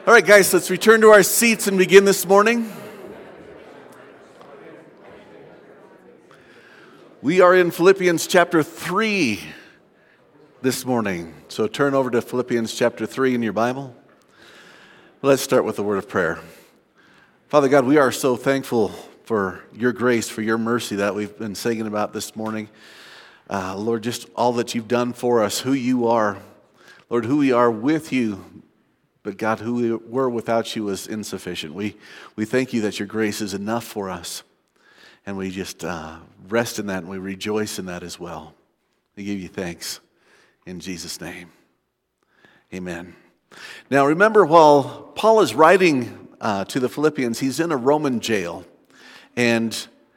All right, guys, let's return to our seats and begin this morning. We are in Philippians chapter 3 this morning. So turn over to Philippians chapter 3 in your Bible. Let's start with a word of prayer. Father God, we are so thankful for your grace, for your mercy that we've been singing about this morning. Lord, just all that you've done for us, who you are. Lord, who we are with you. But God, who we were without you was insufficient. We thank you that your grace is enough for us. And we just rest in that and we rejoice in that as well. We give you thanks in Jesus' name. Amen. Now remember, while Paul is writing to the Philippians, he's in a Roman jail. And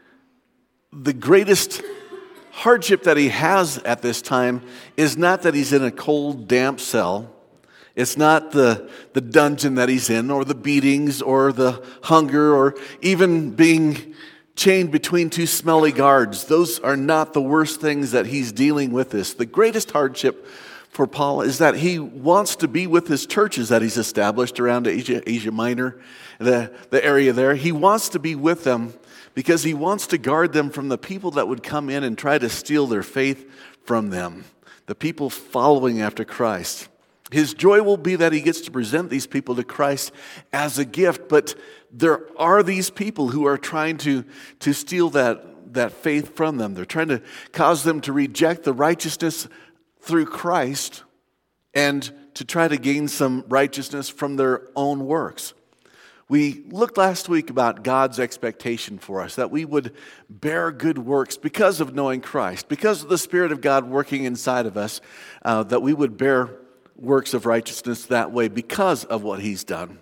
the greatest hardship that he has at this time is not that he's in a cold, damp cell. It's not the dungeon that he's in, or the beatings, or the hunger, or even being chained between two smelly guards. Those are not the worst things that he's dealing with this. The greatest hardship for Paul is that he wants to be with his churches that he's established around Asia Minor, the area there. He wants to be with them because he wants to guard them from the people that would come in and try to steal their faith from them, the people following after Christ. His joy will be that he gets to present these people to Christ as a gift, but there are these people who are trying to steal that faith from them. They're trying to cause them to reject the righteousness through Christ and to try to gain some righteousness from their own works. We looked last week about God's expectation for us, that we would bear good works because of knowing Christ, because of the Spirit of God working inside of us, that we would bear works of righteousness that way because of what he's done.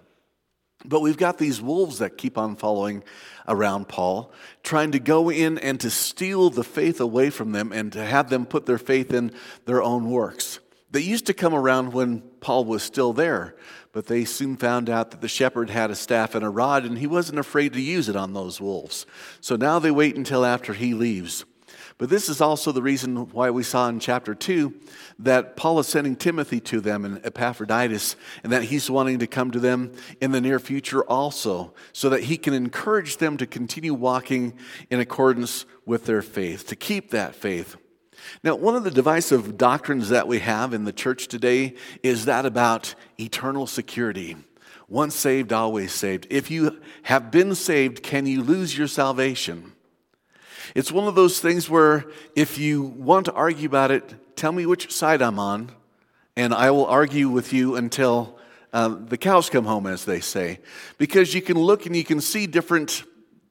But we've got these wolves that keep on following around Paul, trying to go in and to steal the faith away from them and to have them put their faith in their own works. They used to come around when Paul was still there, but they soon found out that the shepherd had a staff and a rod and he wasn't afraid to use it on those wolves. So now they wait until after he leaves. But this is also the reason why we saw in chapter 2 that Paul is sending Timothy to them and Epaphroditus, and that he's wanting to come to them in the near future also, so that he can encourage them to continue walking in accordance with their faith, to keep that faith. Now, one of the divisive doctrines that we have in the church today is that about eternal security. Once saved, always saved. If you have been saved, can you lose your salvation? It's one of those things where if you want to argue about it, tell me which side I'm on, and I will argue with you until the cows come home, as they say. Because you can look and you can see different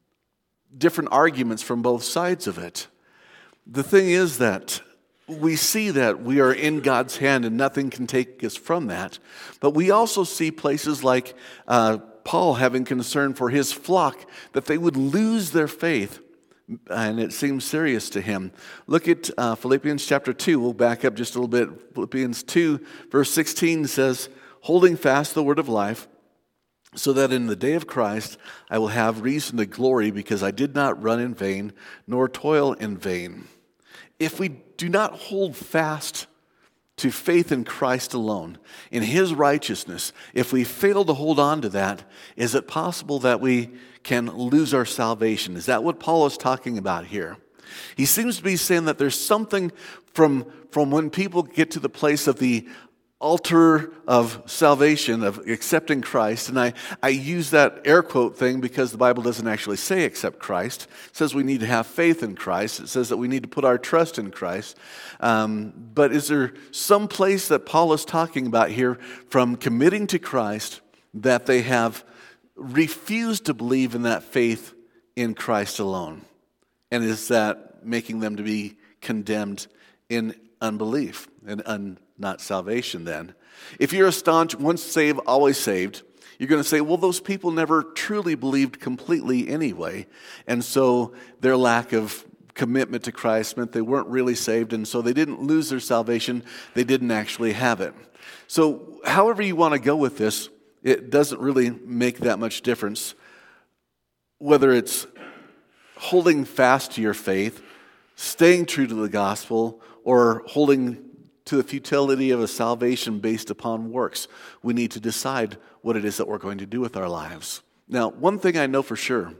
arguments from both sides of it. The thing is that we see that we are in God's hand and nothing can take us from that. But we also see places like Paul having concern for his flock, that they would lose their faith. And it seems serious to him. Look at Philippians chapter 2. We'll back up just a little bit. Philippians 2, verse 16 says, "Holding fast the word of life, so that in the day of Christ I will have reason to glory, because I did not run in vain, nor toil in vain." If we do not hold fast to faith in Christ alone, in his righteousness, if we fail to hold on to that, is it possible that we can lose our salvation? Is that what Paul is talking about here? He seems to be saying that there's something from when people get to the place of the altar of salvation, of accepting Christ, and I use that air quote thing because the Bible doesn't actually say accept Christ. It says we need to have faith in Christ. It says that we need to put our trust in Christ. But is there some place that Paul is talking about here from committing to Christ that they have refused to believe in that faith in Christ alone? And is that making them to be condemned in unbelief and not salvation then? If you're a staunch, once saved, always saved, you're going to say, well, those people never truly believed completely anyway. And so their lack of commitment to Christ meant they weren't really saved, and so they didn't lose their salvation. They didn't actually have it. So however you want to go with this, it doesn't really make that much difference whether it's holding fast to your faith, staying true to the gospel, or holding to the futility of a salvation based upon works. We need to decide what it is that we're going to do with our lives. Now, one thing I know for sure,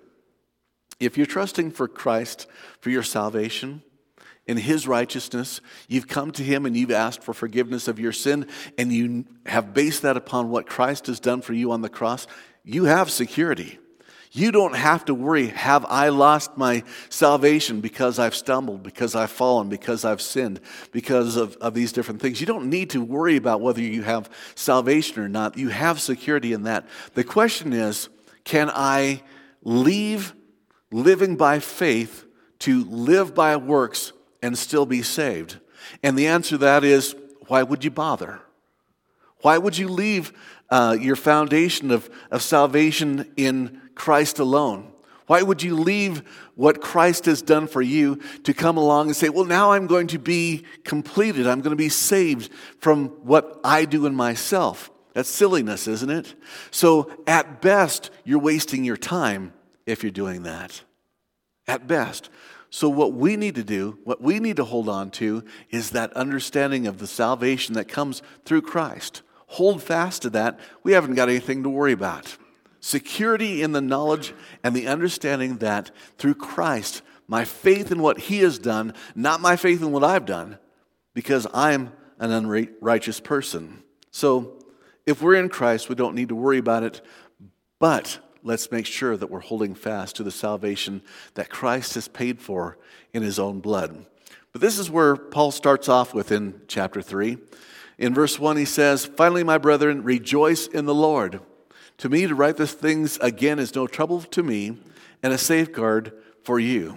if you're trusting for Christ for your salvation, in His righteousness, you've come to Him and you've asked for forgiveness of your sin, and you have based that upon what Christ has done for you on the cross, you have security. You don't have to worry, have I lost my salvation because I've stumbled, because I've fallen, because I've sinned, because of these different things. You don't need to worry about whether you have salvation or not. You have security in that. The question is, can I leave living by faith to live by works and still be saved? And the answer to that is, why would you bother? Why would you leave your foundation of salvation in Christ alone? Why would you leave what Christ has done for you to come along and say, well, now I'm going to be completed. I'm going to be saved from what I do in myself. That's silliness, isn't it? So at best, you're wasting your time if you're doing that. At best. So what we need to do, what we need to hold on to, is that understanding of the salvation that comes through Christ. Hold fast to that. We haven't got anything to worry about. Security in the knowledge and the understanding that through Christ, my faith in what He has done, not my faith in what I've done, because I'm an unrighteous person. So if we're in Christ, we don't need to worry about it, but let's make sure that we're holding fast to the salvation that Christ has paid for in His own blood. But this is where Paul starts off with in chapter 3. In verse 1 he says, "Finally, my brethren, rejoice in the Lord. To me, to write these things again is no trouble to me and a safeguard for you."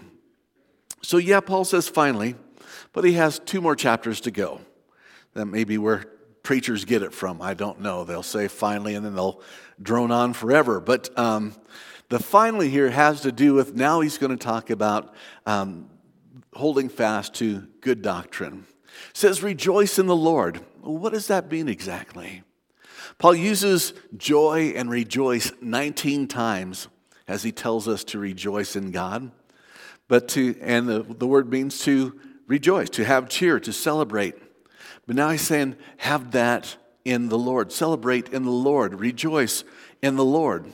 So yeah, Paul says finally, but he has 2 more chapters to go. That may be where preachers get it from. I don't know. They'll say finally and then they'll drone on forever. But the finally here has to do with, now he's going to talk about holding fast to good doctrine. It says, rejoice in the Lord. Well, what does that mean exactly? Paul uses joy and rejoice 19 times as he tells us to rejoice in God. And the word means to rejoice, to have cheer, to celebrate. But now he's saying, have that in the Lord. Celebrate in the Lord. Rejoice in the Lord.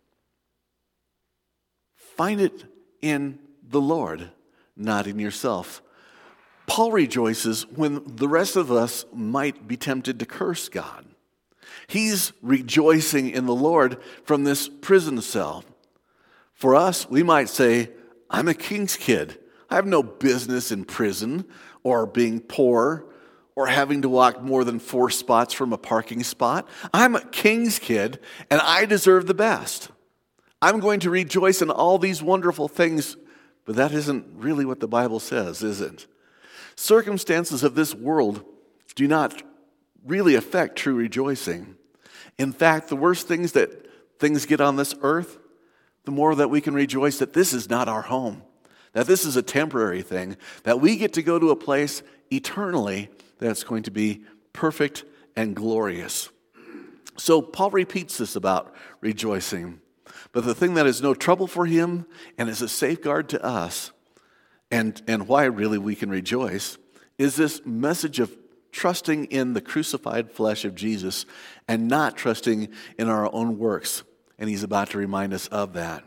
Find it in the Lord, not in yourself. Paul rejoices when the rest of us might be tempted to curse God. He's rejoicing in the Lord from this prison cell. For us, we might say, I'm a king's kid. I have no business in prison or being poor or having to walk more than 4 spots from a parking spot. I'm a king's kid and I deserve the best. I'm going to rejoice in all these wonderful things, but that isn't really what the Bible says, is it? Circumstances of this world do not really affect true rejoicing. In fact, the worse things get on this earth, the more that we can rejoice that this is not our home, that this is a temporary thing, that we get to go to a place eternally that's going to be perfect and glorious. So Paul repeats this about rejoicing. But the thing that is no trouble for him and is a safeguard to us, and why really we can rejoice, is this message of trusting in the crucified flesh of Jesus and not trusting in our own works. And he's about to remind us of that.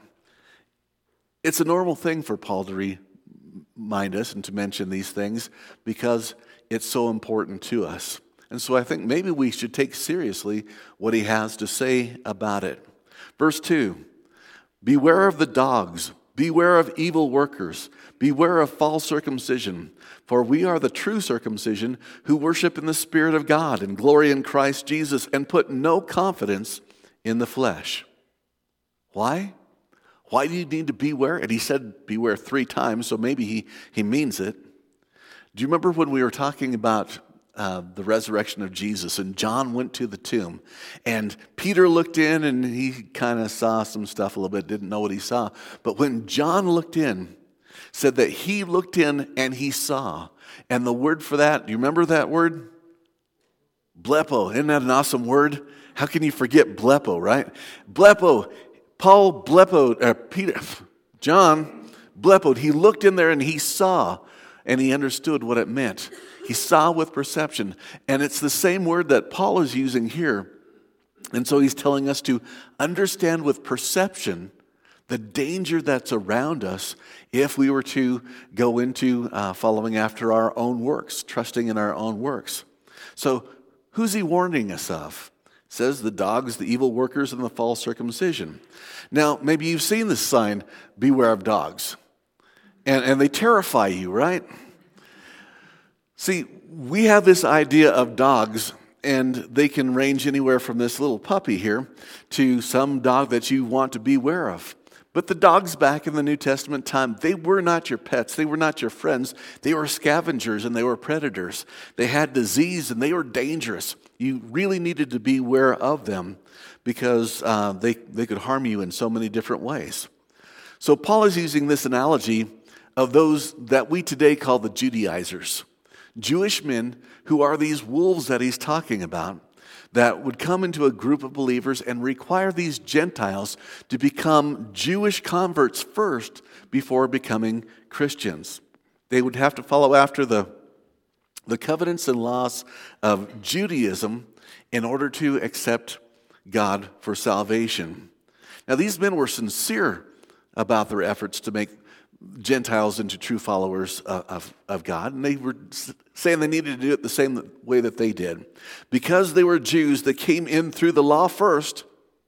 It's a normal thing for Paul to remind us and to mention these things because it's so important to us. And so I think maybe we should take seriously what he has to say about it. Verse 2, beware of the dogs, beware of evil workers, beware of false circumcision, for we are the true circumcision who worship in the Spirit of God and glory in Christ Jesus and put no confidence in the flesh. Why? Why do you need to beware? And he said beware 3 times, so maybe he means it. Do you remember when we were talking about the resurrection of Jesus and John went to the tomb and Peter looked in and he kind of saw some stuff a little bit, didn't know what he saw. But when John looked in, said that he looked in and he saw. And the word for that, do you remember that word? Blepo. Isn't that an awesome word? How can you forget blepo, right? Blepo. Paul blepoed, John blepoed. He looked in there and he saw and he understood what it meant. He saw with perception. And it's the same word that Paul is using here. And so he's telling us to understand with perception the danger that's around us if we were to go into following after our own works, trusting in our own works. So who's he warning us of? It says the dogs, the evil workers, and the false circumcision. Now, maybe you've seen this sign, beware of dogs. And they terrify you, right? See, we have this idea of dogs, and they can range anywhere from this little puppy here to some dog that you want to beware of. But the dogs back in the New Testament time, they were not your pets. They were not your friends. They were scavengers and they were predators. They had disease and they were dangerous. You really needed to be aware of them because they could harm you in so many different ways. So Paul is using this analogy of those that we today call the Judaizers. Jewish men who are these wolves that he's talking about, that would come into a group of believers and require these Gentiles to become Jewish converts first before becoming Christians. They would have to follow after the covenants and laws of Judaism in order to accept God for salvation. Now, these men were sincere about their efforts to make Gentiles into true followers of God, and they were saying they needed to do it the same way that they did. Because they were Jews that came in through the law first,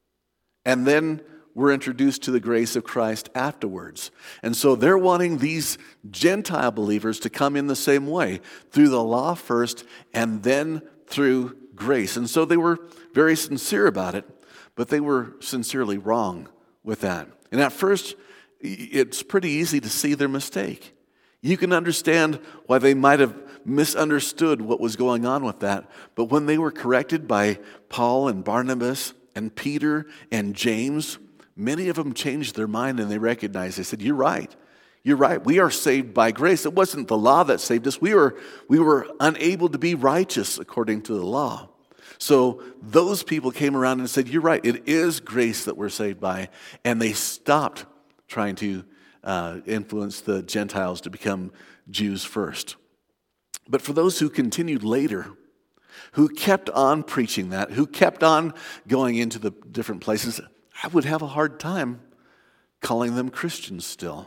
and then were introduced to the grace of Christ afterwards. And so they're wanting these Gentile believers to come in the same way, through the law first, and then through grace. And so they were very sincere about it, but they were sincerely wrong with that. And at first, it's pretty easy to see their mistake. You can understand why they might have misunderstood what was going on with that. But when they were corrected by Paul and Barnabas and Peter and James, many of them changed their mind and they recognized. They said, you're right. You're right. We are saved by grace. It wasn't the law that saved us. We were unable to be righteous according to the law. So those people came around and said, you're right. It is grace that we're saved by. And they stopped trying to influence the Gentiles to become Jews first. But for those who continued later, who kept on preaching that, who kept on going into the different places, I would have a hard time calling them Christians still,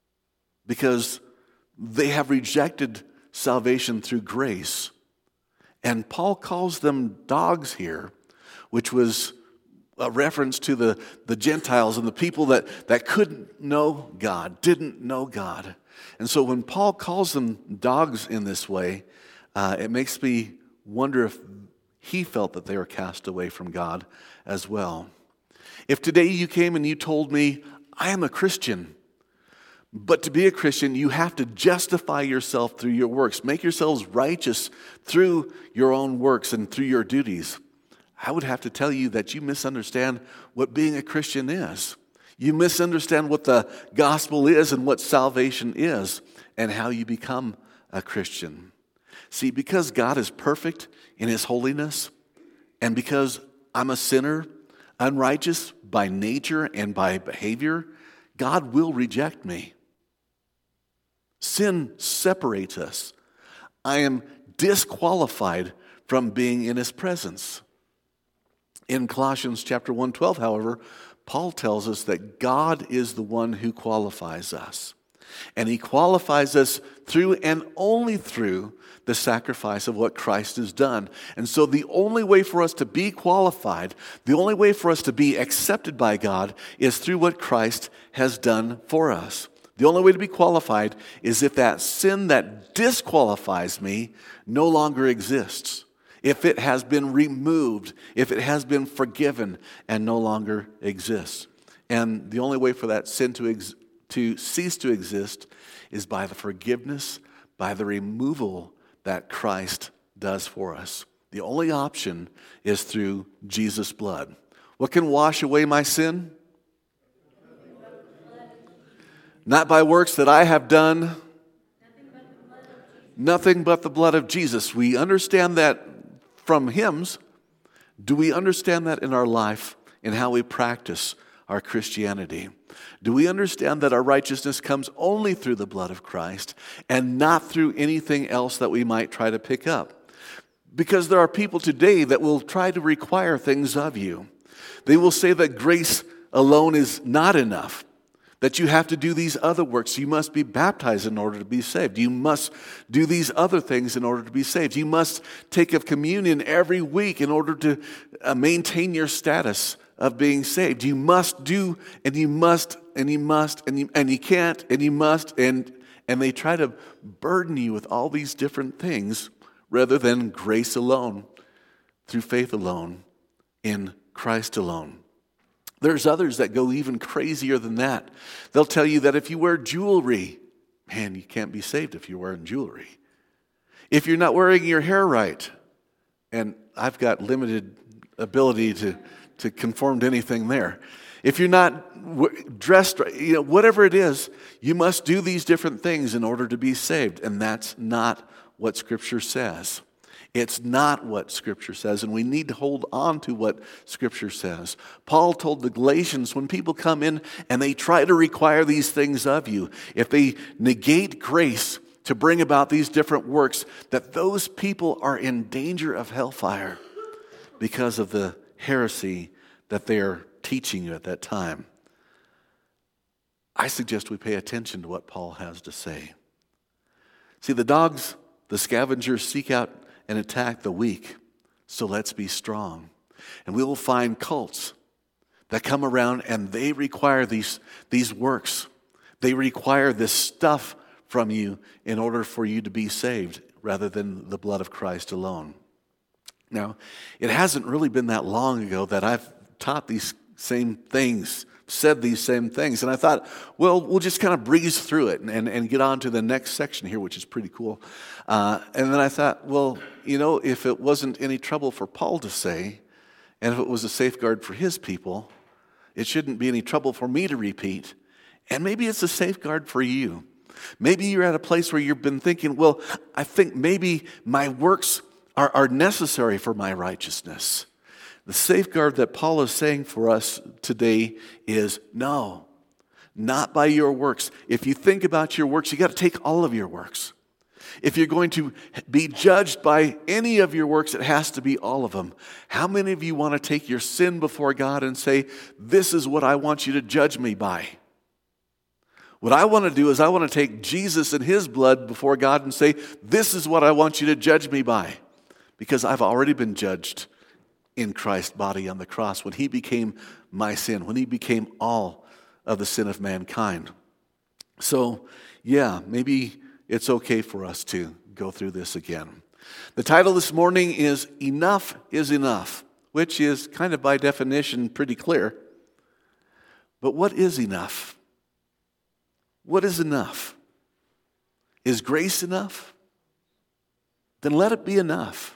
because they have rejected salvation through grace. And Paul calls them dogs here, which was a reference to the Gentiles and the people that couldn't know God, didn't know God. And so when Paul calls them dogs in this way, it makes me wonder if he felt that they were cast away from God as well. If today you came and you told me, I am a Christian, but to be a Christian, you have to justify yourself through your works, make yourselves righteous through your own works and through your duties, I would have to tell you that you misunderstand what being a Christian is. You misunderstand what the gospel is and what salvation is and how you become a Christian. See, because God is perfect in His holiness, and because I'm a sinner, unrighteous by nature and by behavior, God will reject me. Sin separates us. I am disqualified from being in His presence. In Colossians chapter 1:12, however, Paul tells us that God is the one who qualifies us. And He qualifies us through and only through the sacrifice of what Christ has done. And so the only way for us to be qualified, the only way for us to be accepted by God is through what Christ has done for us. The only way to be qualified is if that sin that disqualifies me no longer exists. If it has been removed, if it has been forgiven and no longer exists. And the only way for that sin to cease to exist is by the forgiveness, by the removal that Christ does for us. The only option is through Jesus' blood. What can wash away my sin? Not by works that I have done. Nothing but the blood of Jesus. We understand that from hymns. Do we understand that in our life, in how we practice our Christianity? Do we understand that our righteousness comes only through the blood of Christ and not through anything else that we might try to pick up? Because there are people today that will try to require things of you. They will say that grace alone is not enough, that you have to do these other works. You must be baptized in order to be saved. You must do these other things in order to be saved. You must take a communion every week in order to maintain your status of being saved. You must do, and you must, and you must, and you can't, and you must, and they try to burden you with all these different things rather than grace alone, through faith alone, in Christ alone. There's others that go even crazier than that. They'll tell you that if you wear jewelry, man, you can't be saved if you're wearing jewelry. If you're not wearing your hair right, and I've got limited ability to conform to anything there. If you're not dressed right, whatever it is, you must do these different things in order to be saved. And that's not what Scripture says. It's not what Scripture says, and we need to hold on to what Scripture says. Paul told the Galatians, when people come in and they try to require these things of you, if they negate grace to bring about these different works, that those people are in danger of hellfire because of the heresy that they are teaching you at that time. I suggest we pay attention to what Paul has to say. See, the scavengers seek out and attack the weak, so let's be strong. And we will find cults that come around and they require these works. They require this stuff from you in order for you to be saved, rather than the blood of Christ alone. Now, it hasn't really been that long ago that I've taught these same things, said these same things. And I thought, well, we'll just kind of breeze through it and get on to the next section here, which is pretty cool. And then I thought, well, if it wasn't any trouble for Paul to say, and if it was a safeguard for his people, it shouldn't be any trouble for me to repeat. And maybe it's a safeguard for you. Maybe you're at a place where you've been thinking, well, I think maybe my works are necessary for my righteousness. The safeguard that Paul is saying for us today is no, not by your works. If you think about your works, you got to take all of your works. If you're going to be judged by any of your works, it has to be all of them. How many of you want to take your sin before God and say, this is what I want you to judge me by? What I want to do is I want to take Jesus and his blood before God and say, this is what I want you to judge me by. Because I've already been judged in Christ's body on the cross when he became my sin, when he became all of the sin of mankind. So, yeah, maybe it's okay for us to go through this again. The title this morning is Enough is Enough, which is kind of by definition pretty clear. But what is enough? What is enough? Is grace enough? Then let it be enough.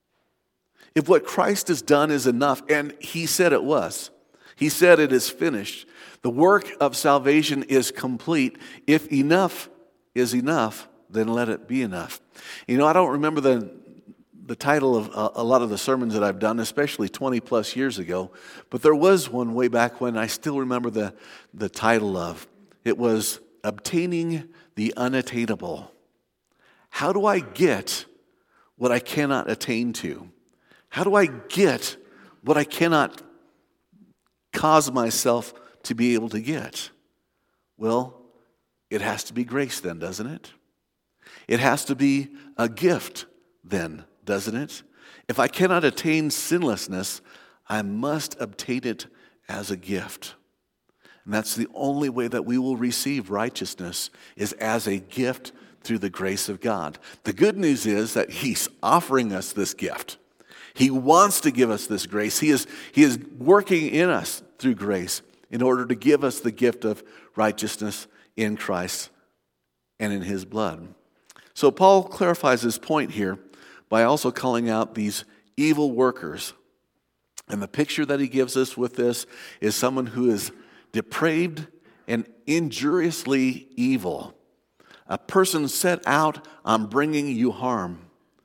If what Christ has done is enough, and he said it was, he said it is finished, the work of salvation is complete. If enough is enough, then let it be enough. I don't remember the title of a lot of the sermons that I've done, especially 20 plus years ago, but there was one way back when I still remember the title of. It was Obtaining the Unattainable. How do I get what I cannot attain to? How do I get what I cannot cause myself to be able to get? Well, it has to be grace then, doesn't it? It has to be a gift then, doesn't it? If I cannot attain sinlessness, I must obtain it as a gift. And that's the only way that we will receive righteousness, is as a gift through the grace of God. The good news is that he's offering us this gift. He wants to give us this grace. He is working in us through grace in order to give us the gift of righteousness in Christ and in his blood. So Paul clarifies his point here by also calling out these evil workers. And the picture that he gives us with this is someone who is depraved and injuriously evil. A person set out on bringing you harm.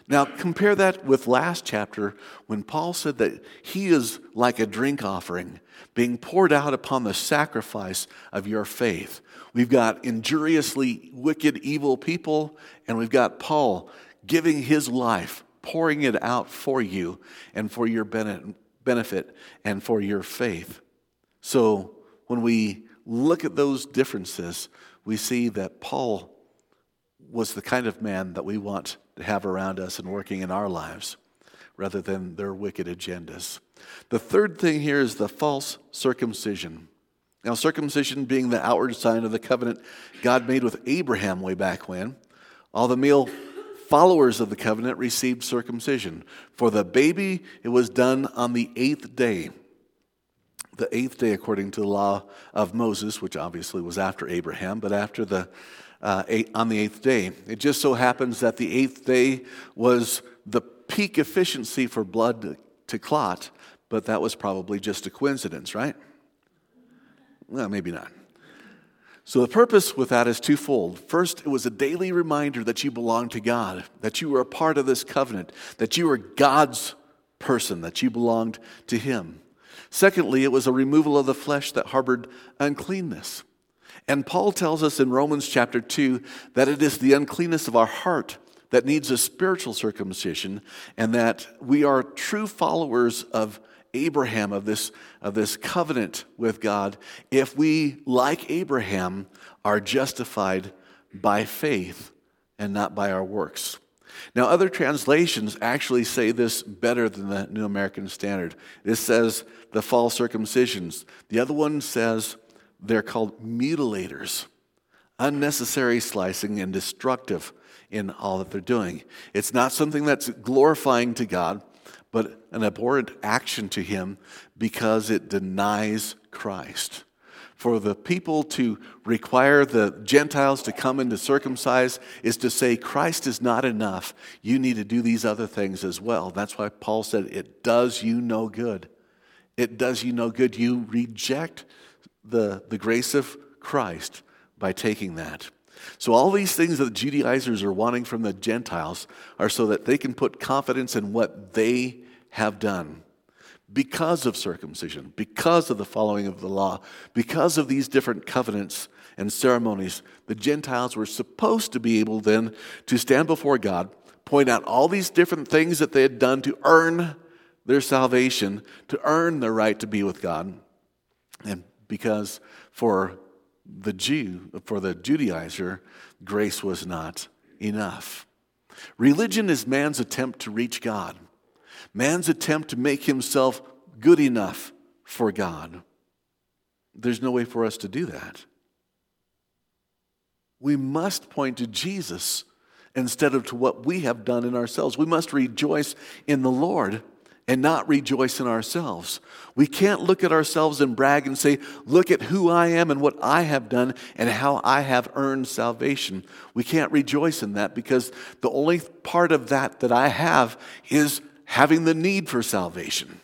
Now, compare that with last chapter when Paul said that he is like a drink offering being poured out upon the sacrifice of your faith. We've got injuriously wicked, evil people, and we've got Paul giving his life, pouring it out for you and for your benefit and for your faith. So when we look at those differences, we see that Paul was the kind of man that we want to have around us and working in our lives rather than their wicked agendas. The third thing here is the false circumcision. Now, circumcision being the outward sign of the covenant God made with Abraham way back when, all the male followers of the covenant received circumcision. For the baby, it was done on the 8th day. The 8th day, according to the law of Moses, which obviously was after Abraham, but after on the 8th day. It just so happens that the 8th day was the peak efficiency for blood to clot, but that was probably just a coincidence, right? Well, maybe not. So the purpose with that is twofold. First, it was a daily reminder that you belong to God, that you were a part of this covenant, that you were God's person, that you belonged to Him. Secondly, it was a removal of the flesh that harbored uncleanness. And Paul tells us in Romans chapter 2 that it is the uncleanness of our heart that needs a spiritual circumcision, and that we are true followers of Abraham, of this covenant with God, if we, like Abraham, are justified by faith and not by our works. Now, other translations actually say this better than the New American Standard. It says the false circumcisions. The other one says they're called mutilators, unnecessary slicing and destructive in all that they're doing. It's not something that's glorifying to God, but an abhorrent action to Him because it denies Christ. For the people to require the Gentiles to come and to circumcise is to say Christ is not enough. You need to do these other things as well. That's why Paul said it does you no good. It does you no good. You reject the grace of Christ by taking that. So all these things that the Judaizers are wanting from the Gentiles are so that they can put confidence in what they have done. Because of circumcision, because of the following of the law, because of these different covenants and ceremonies, the Gentiles were supposed to be able then to stand before God, point out all these different things that they had done to earn their salvation, to earn their right to be with God. And because for the Judaizer, grace was not enough. Religion is man's attempt to reach God. Man's attempt to make himself good enough for God. There's no way for us to do that. We must point to Jesus instead of to what we have done in ourselves. We must rejoice in the Lord and not rejoice in ourselves. We can't look at ourselves and brag and say, look at who I am and what I have done and how I have earned salvation. We can't rejoice in that because the only part of that I have is having the need for salvation.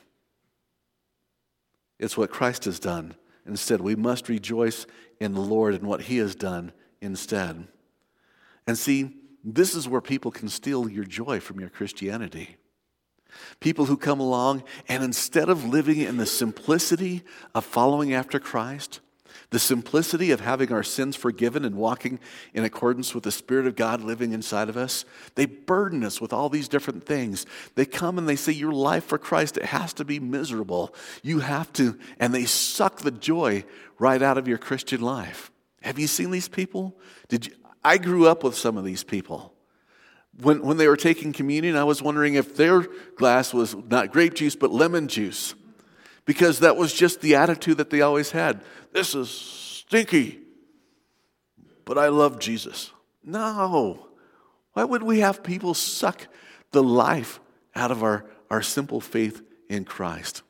It's what Christ has done. Instead, we must rejoice in the Lord and what He has done instead. And see, this is where people can steal your joy from your Christianity. People who come along and instead of living in the simplicity of following after Christ, the simplicity of having our sins forgiven and walking in accordance with the Spirit of God living inside of us, they burden us with all these different things. They come and they say, your life for Christ, it has to be miserable. You have to, and they suck the joy right out of your Christian life. Have you seen these people? I grew up with some of these people. When they were taking communion, I was wondering if their glass was not grape juice, but lemon juice. Because that was just the attitude that they always had. This is stinky, but I love Jesus. No. Why would we have people suck the life out of our simple faith in Christ?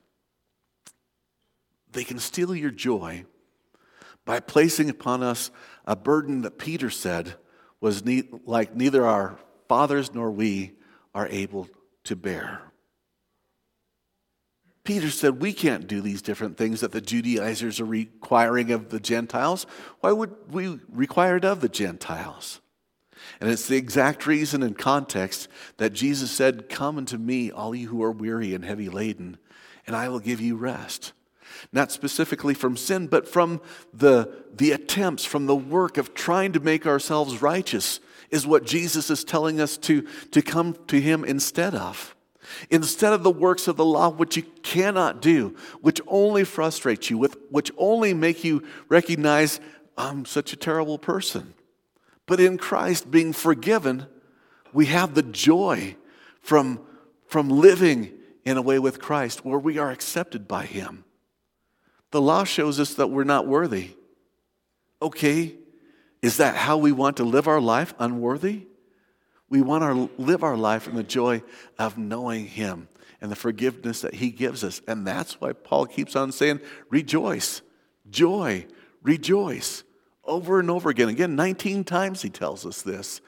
They can steal your joy by placing upon us a burden that Peter said was like neither our fathers nor we are able to bear. Peter said, we can't do these different things that the Judaizers are requiring of the Gentiles. Why would we require it of the Gentiles? And it's the exact reason and context that Jesus said, "Come unto me, all you who are weary and heavy laden, and I will give you rest." Not specifically from sin, but from the attempts, from the work of trying to make ourselves righteous is what Jesus is telling us to come to him instead of. Instead of the works of the law, which you cannot do, which only frustrate you, which only make you recognize, I'm such a terrible person. But in Christ being forgiven, we have the joy from living in a way with Christ where we are accepted by him. The law shows us that we're not worthy. Okay, is that how we want to live our life, unworthy? We want to live our life in the joy of knowing him and the forgiveness that he gives us. And that's why Paul keeps on saying, rejoice, joy, rejoice. Over and over again. Again, 19 times he tells us this.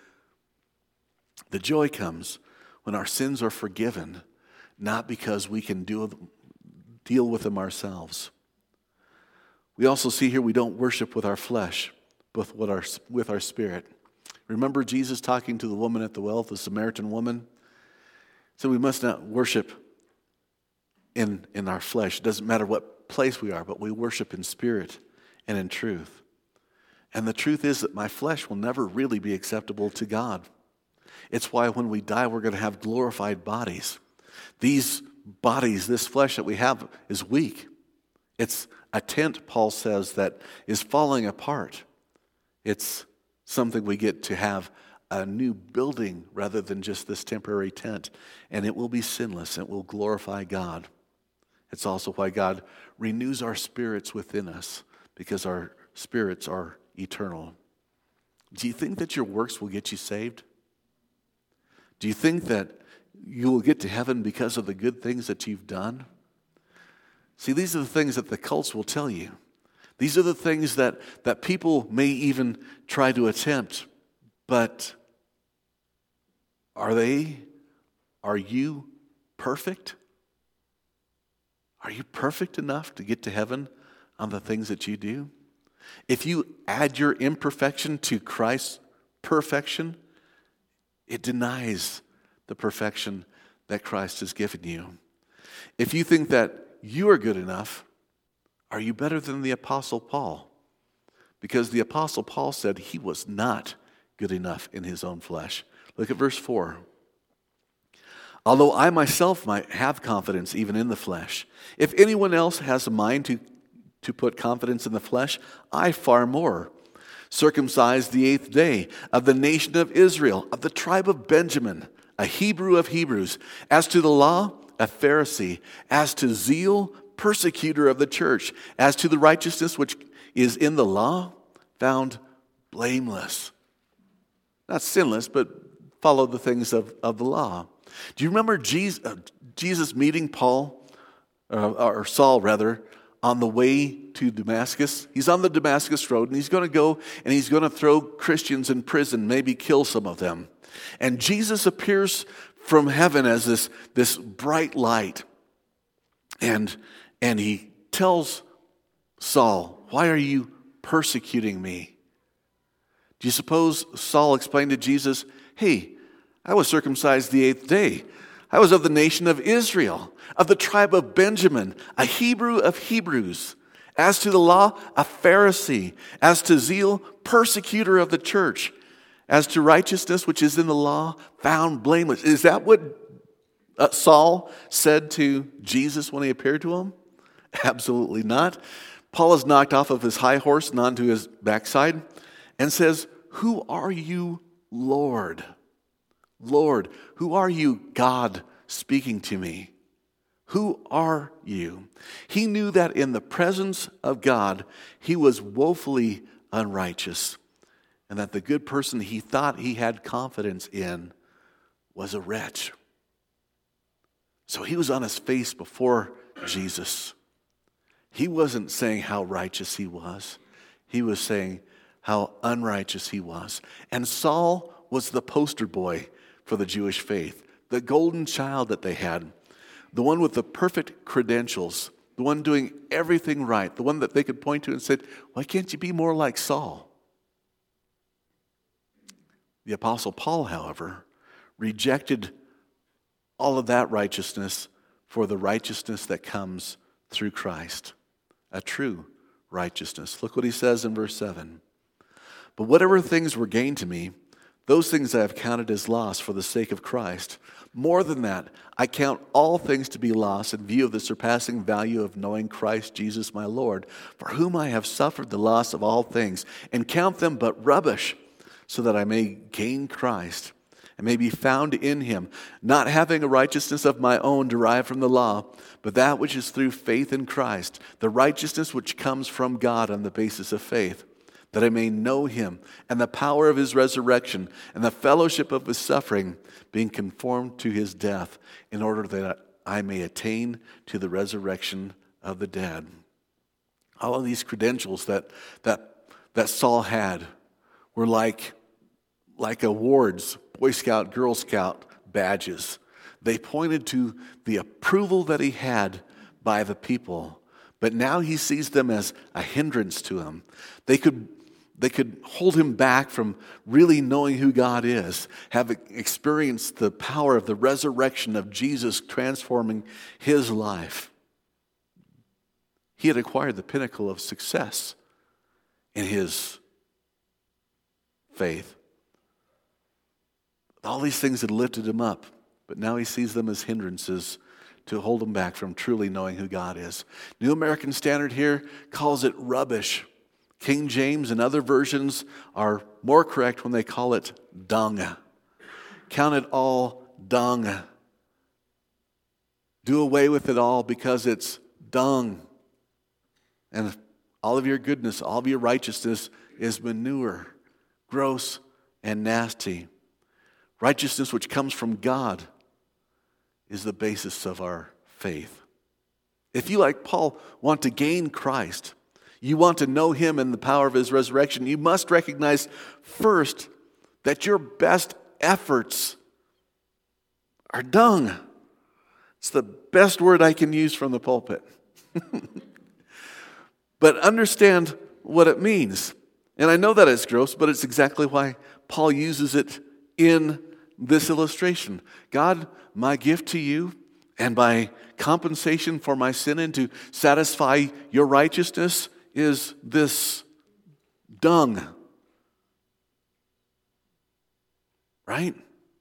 The joy comes when our sins are forgiven, not because we can deal with them ourselves. We also see here we don't worship with our flesh, but with our spirit. Remember Jesus talking to the woman at the well, the Samaritan woman? So we must not worship in our flesh. It doesn't matter what place we are, but we worship in spirit and in truth. And the truth is that my flesh will never really be acceptable to God. It's why when we die, we're going to have glorified bodies. These bodies, this flesh that we have is weak. It's a tent, Paul says, that is falling apart. It's something we get to have a new building rather than just this temporary tent. And it will be sinless. It will glorify God. It's also why God renews our spirits within us, because our spirits are eternal. Do you think that your works will get you saved? Do you think that you will get to heaven because of the good things that you've done? See, these are the things that the cults will tell you. These are the things that people may even try to attempt. But are you perfect? Are you perfect enough to get to heaven on the things that you do? If you add your imperfection to Christ's perfection, it denies the perfection that Christ has given you. If you think that you are good enough, are you better than the Apostle Paul? Because the Apostle Paul said he was not good enough in his own flesh. Look at verse 4. Although I myself might have confidence even in the flesh, if anyone else has a mind to put confidence in the flesh, I far more. Circumcised the 8th day, of the nation of Israel, of the tribe of Benjamin, a Hebrew of Hebrews. As to the law, a Pharisee. As to zeal, persecutor of the church. As to the righteousness which is in the law, found blameless. Not sinless, but follow the things of the law. Do you remember Jesus meeting Paul, or Saul rather, on the way to Damascus? He's on the Damascus road, and he's going to go and he's going to throw Christians in prison, maybe kill some of them. And Jesus appears from heaven as this bright light. And he tells Saul, "Why are you persecuting me?" Do you suppose Saul explained to Jesus, "Hey, I was circumcised the 8th day. I was of the nation of Israel, of the tribe of Benjamin, a Hebrew of Hebrews. As to the law, a Pharisee. As to zeal, persecutor of the church. As to righteousness which is in the law, found blameless." Is that what Saul said to Jesus when he appeared to him? Absolutely not. Paul is knocked off of his high horse and onto his backside and says, "Who are you, Lord? Lord, who are you, God, speaking to me? Who are you?" He knew that in the presence of God, he was woefully unrighteous, and that the good person he thought he had confidence in was a wretch. So he was on his face before Jesus. He wasn't saying how righteous he was. He was saying how unrighteous he was. And Saul was the poster boy for the Jewish faith, the golden child that they had, the one with the perfect credentials, the one doing everything right, the one that they could point to and say, "Why can't you be more like Saul?" The Apostle Paul, however, rejected all of that righteousness for the righteousness that comes through Christ, a true righteousness. Look what he says in verse 7. But whatever things were gained to me, those things I have counted as loss for the sake of Christ. More than that, I count all things to be lost in view of the surpassing value of knowing Christ Jesus my Lord, for whom I have suffered the loss of all things, and count them but rubbish, so that I may gain Christ and may be found in him, not having a righteousness of my own derived from the law, but that which is through faith in Christ, the righteousness which comes from God on the basis of faith, that I may know him and the power of his resurrection and the fellowship of his suffering, being conformed to his death, in order that I may attain to the resurrection of the dead. All of these credentials that Saul had were like awards, Boy Scout, Girl Scout badges. They pointed to the approval that he had by the people, but now he sees them as a hindrance to him. They could hold him back from really knowing who God is, have experienced the power of the resurrection of Jesus transforming his life. He had acquired the pinnacle of success in his faith. All these things had lifted him up, but now he sees them as hindrances to hold him back from truly knowing who God is. New American Standard here calls it rubbish. King James and other versions are more correct when they call it dung. Count it all dung. Do away with it all because it's dung. And all of your goodness, all of your righteousness is manure, gross and nasty. Righteousness which comes from God is the basis of our faith. If you, like Paul, want to gain Christ, you want to know him and the power of his resurrection, you must recognize first that your best efforts are dung. It's the best word I can use from the pulpit. But understand what it means. And I know that it's gross, but it's exactly why Paul uses it in this illustration. God, my gift to you, and by compensation for my sin and to satisfy your righteousness, is this dung. Right?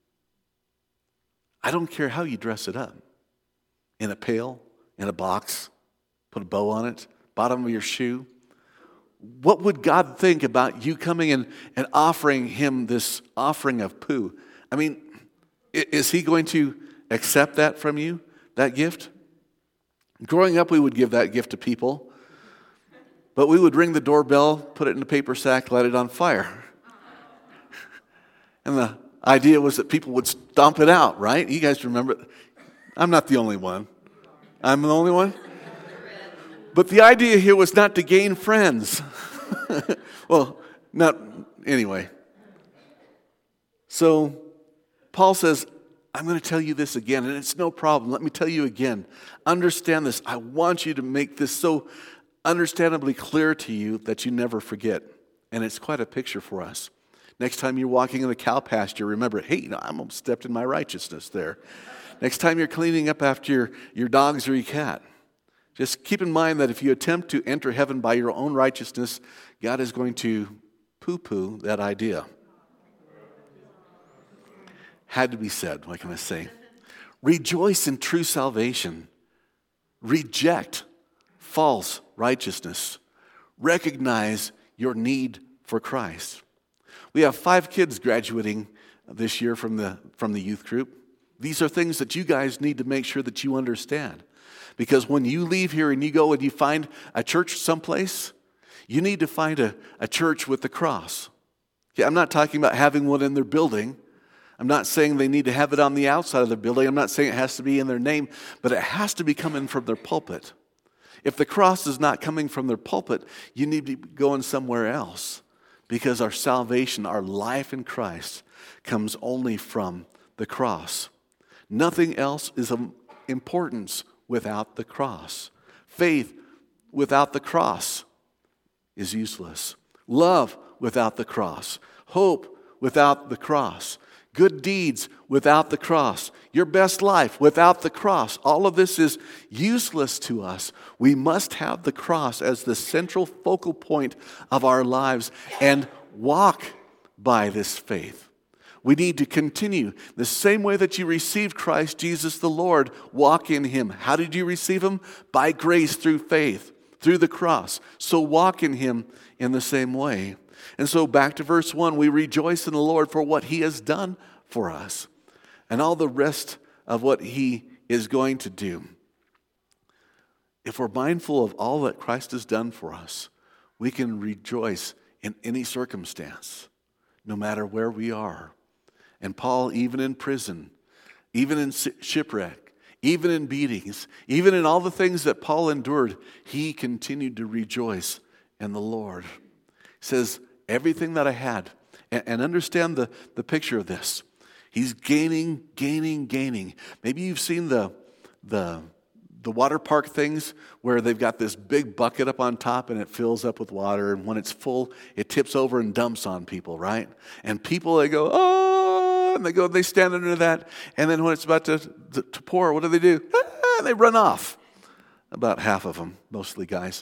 I don't care how you dress it up. In a pail, in a box, put a bow on it, bottom of your shoe. What would God think about you coming in and offering him this offering of poo? I mean, is he going to accept that from you, that gift? Growing up, we would give that gift to people, but we would ring the doorbell, put it in a paper sack, light it on fire. And the idea was that people would stomp it out, right? You guys remember? I'm not the only one. I'm the only one? But the idea here was not to gain friends. Well, not anyway. So Paul says, I'm going to tell you this again, and it's no problem. Let me tell you again. Understand this. I want you to make this so understandably clear to you that you never forget. And it's quite a picture for us. Next time you're walking in the cow pasture, remember, hey, I almost stepped in my righteousness there. Next time you're cleaning up after your dogs or your cat, just keep in mind that if you attempt to enter heaven by your own righteousness, God is going to poo-poo that idea. Had to be said, what can I say? Rejoice in true salvation. Reject false righteousness. Recognize your need for Christ. We have 5 kids graduating this year from the youth group. These are things that you guys need to make sure that you understand. Because when you leave here and you go and you find a church someplace, you need to find a church with the cross. Okay, I'm not talking about having one in their building. I'm not saying they need to have it on the outside of the building. I'm not saying it has to be in their name, but it has to be coming from their pulpit. If the cross is not coming from their pulpit, you need to be going somewhere else. Because our salvation, our life in Christ, comes only from the cross. Nothing else is of importance without the cross. Faith without the cross is useless. Love without the cross. Hope without the cross. Good deeds without the cross. Your best life without the cross. All of this is useless to us. We must have the cross as the central focal point of our lives and walk by this faith. We need to continue the same way that you received Christ Jesus the Lord. Walk in Him. How did you receive Him? By grace through faith, through the cross. So walk in Him in the same way. And so back to verse 1, we rejoice in the Lord for what He has done for us and all the rest of what He is going to do. If we're mindful of all that Christ has done for us, we can rejoice in any circumstance, no matter where we are. And Paul, even in prison, even in shipwreck, even in beatings, even in all the things that Paul endured, he continued to rejoice in the Lord. He says, everything that I had, and understand the picture of this. He's gaining. Maybe you've seen the water park things where they've got this big bucket up on top and it fills up with water, and when it's full, it tips over and dumps on people, right? And people, they go, oh, and they stand under that, and then when it's about to pour, what do? Ah, they run off. About half of them, mostly guys.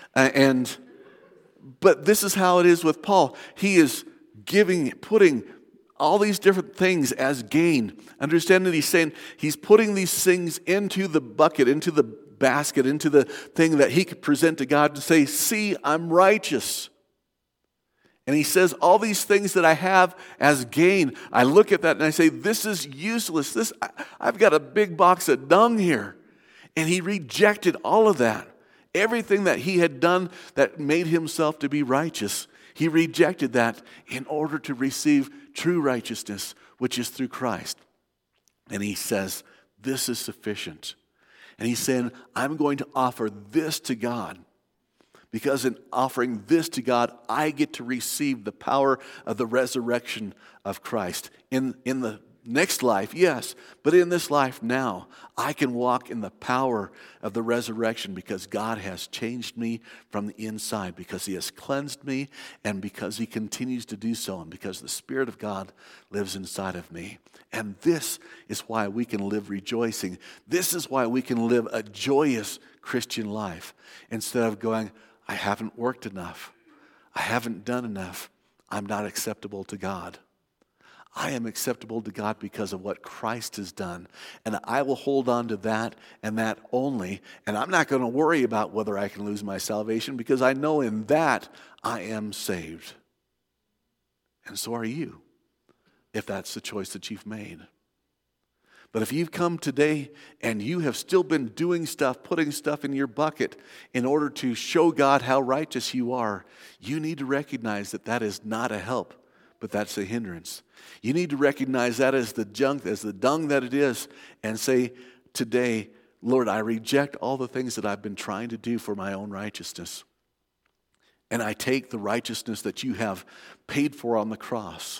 But this is how it is with Paul. He is putting all these different things as gain. Understand that he's saying he's putting these things into the bucket, into the basket, into the thing that he could present to God and say, see, I'm righteous. And he says, all these things that I have as gain, I look at that and I say, this is useless. I've got a big box of dung here. And he rejected all of that. Everything that he had done that made himself to be righteous, he rejected that in order to receive true righteousness, which is through Christ. And he says, this is sufficient. And he's saying, I'm going to offer this to God. Because in offering this to God, I get to receive the power of the resurrection of Christ. In the next life, yes, but in this life now, I can walk in the power of the resurrection because God has changed me from the inside, because He has cleansed me, and because He continues to do so, and because the Spirit of God lives inside of me. And this is why we can live rejoicing. This is why we can live a joyous Christian life instead of going, I haven't worked enough. I haven't done enough. I'm not acceptable to God. I am acceptable to God because of what Christ has done. And I will hold on to that and that only. And I'm not going to worry about whether I can lose my salvation because I know in that I am saved. And so are you, if that's the choice that you've made. But if you've come today and you have still been doing stuff, putting stuff in your bucket in order to show God how righteous you are, you need to recognize that that is not a help, but that's a hindrance. You need to recognize that as the junk, as the dung that it is, and say, today, Lord, I reject all the things that I've been trying to do for my own righteousness. And I take the righteousness that you have paid for on the cross.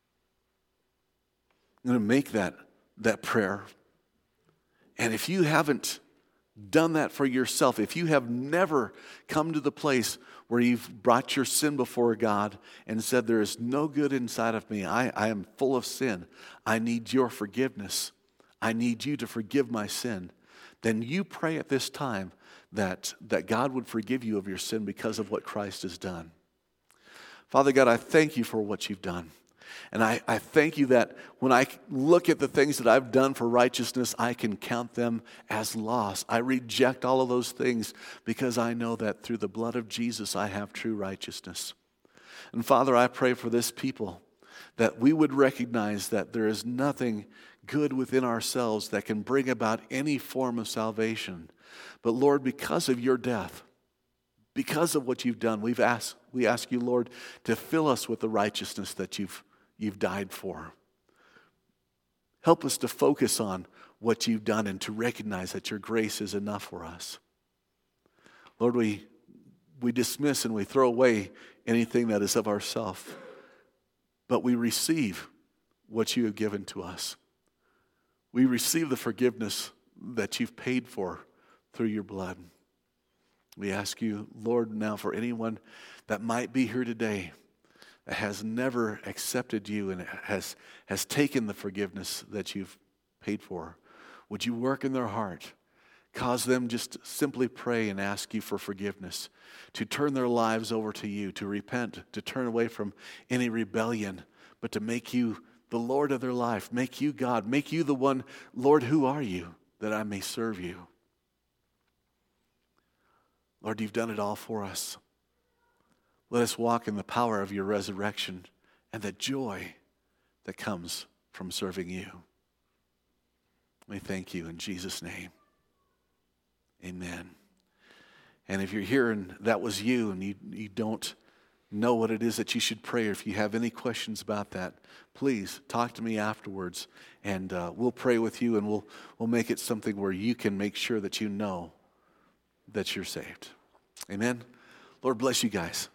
I'm going to make that prayer. And if you haven't done that for yourself, if you have never come to the place where you've brought your sin before God and said, there is no good inside of me, I am full of sin, I need your forgiveness, I need you to forgive my sin, then you pray at this time that God would forgive you of your sin because of what Christ has done. Father God, I thank you for what you've done. And I thank you that when I look at the things that I've done for righteousness, I can count them as loss. I reject all of those things because I know that through the blood of Jesus, I have true righteousness. And Father, I pray for this people that we would recognize that there is nothing good within ourselves that can bring about any form of salvation. But Lord, because of your death, because of what you've done, we ask you, Lord, to fill us with the righteousness that you've died for. Help us to focus on what you've done and to recognize that your grace is enough for us. Lord, we dismiss and we throw away anything that is of ourself, but we receive what you have given to us. We receive the forgiveness that you've paid for through your blood. We ask you, Lord, now for anyone that might be here today that has never accepted you and has taken the forgiveness that you've paid for, would you work in their heart? Cause them just to simply pray and ask you for forgiveness, to turn their lives over to you, to repent, to turn away from any rebellion, but to make you the Lord of their life, make you God, make you the one, Lord, who are you, that I may serve you? Lord, you've done it all for us. Let us walk in the power of your resurrection and the joy that comes from serving you. We thank you in Jesus' name. Amen. And if you're here and that was you and you don't know what it is that you should pray, or if you have any questions about that, please talk to me afterwards, and we'll pray with you, and we'll make it something where you can make sure that you know that you're saved. Amen. Lord bless you guys.